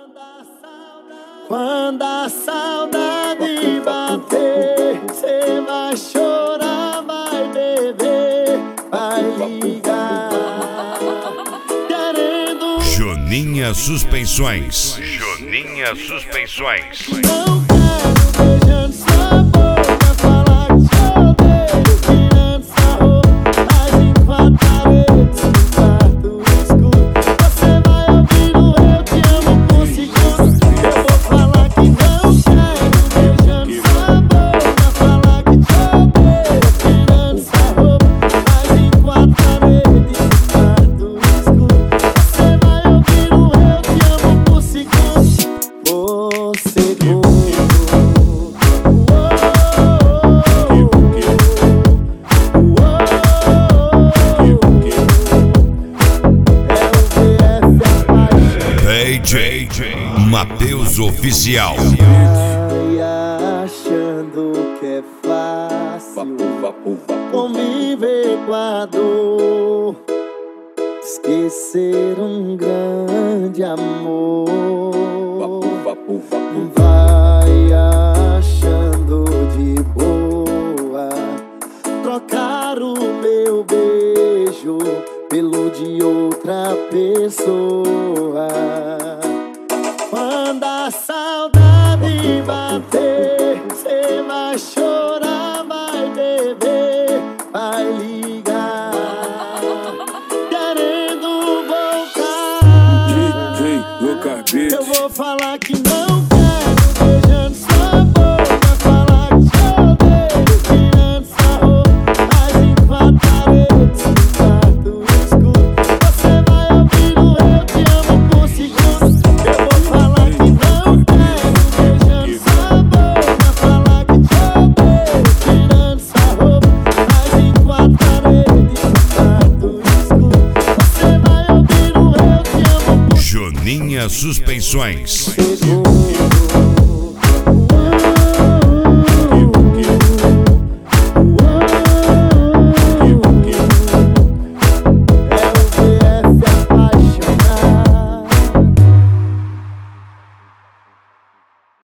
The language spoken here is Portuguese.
Quando a saudade bater, cê vai chorar, vai beber, vai ligar. Querendo Joninha Suspensões. Joninha Suspensões. não quero beijando sua boca, falar que te odeio, tirando sua roupa, mas em quatro paredes, no quarto escuro. Você vai ouvir o eu te amo por segundos. Eu vou falar que não quero beijando sua boca, falar que te odeio, tirando sua roupa, mas em quatro paredes, no quarto escuro. Você vai ouvir o eu te amo por segundos. Por segundo. DJ Matheus Oficial. Vai achando que é fácil conviver com a dor, esquecer um grande amor. Vai achando de boa trocar o meu beijo pelo de outra pessoa. Quando a saudade bater, cê vai chorar, vai beber, vai ligar, querendo voltar. Eu vou falar que não quero, beijando sua boca, falar que te odeio, tirando sua roupa, mas em quatro paredes, no quarto escuro. Você vai ouvir o eu te amo por segundos. Eu vou falar que não quero, beijando sua boca, falar que te odeio, tirando sua roupa, mas em quatro paredes, no quarto escuro. Você vai ouvir o eu te amo por Joninha Suspensões. segundos.